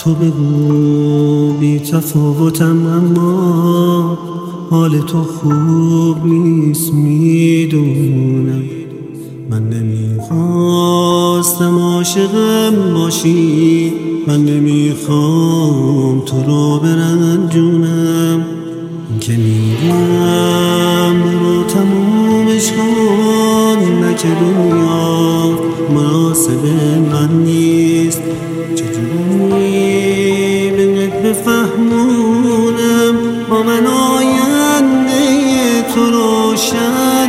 تو بگو بی تفاوتم، اما حال تو خوب نیست میدونم. من نمیخواستم عاشقم باشی، من نمیخوام تو رو برنجونم. این که میگم برو تمومش کن، نه که دنیا مناسب من نیست. چجوری بهت بفهمونم با من آینده تو روشن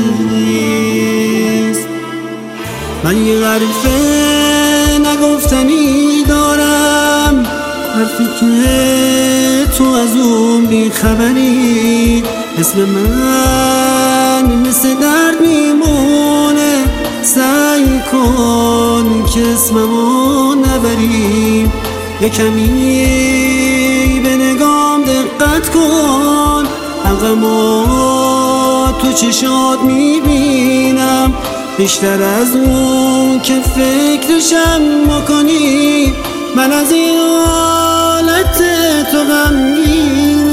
نیست. من یه حرفه نگفتنی دارم، حرفی که تو از اون بیخبری. اسم من مثل درد میمونه، سعی کن که اسممو نبری. یه کمی به نگام دقت کن، غمو تو چشات میبینم بیشتر از اون که فکرشم میکنی. من از این حالت تو غمگینم.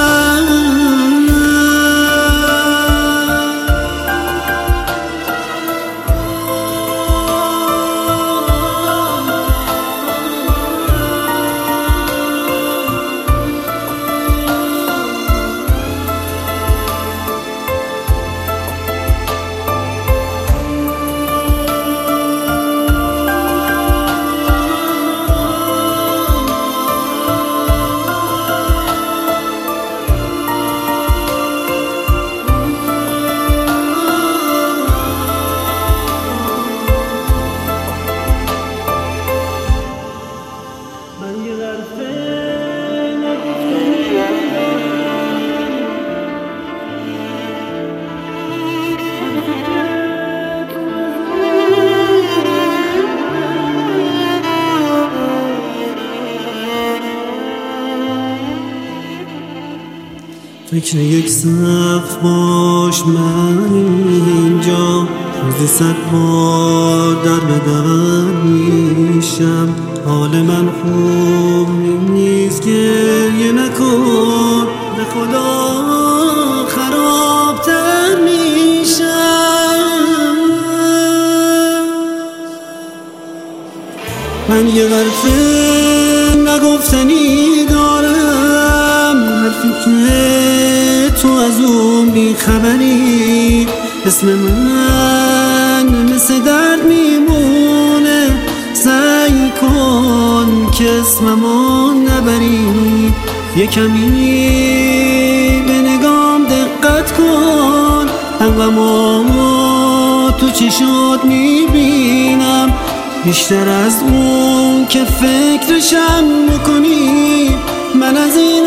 فکر یک سقف باش من اینجا، روزی 100 بار در به در میشم. حال من خوب نیست، گریه نکن، به خدا خرابتر میشم. من یه حرفه نگفتنی دارم، حرفی که تو از اون بیخبری. اسم من مثل درد میمونه، سعی کن که اسممو نبری. یه کمی به نگام دقت کن، غمو تو چشات میبینم بیشتر از اون که فکرشم میکنی. من از این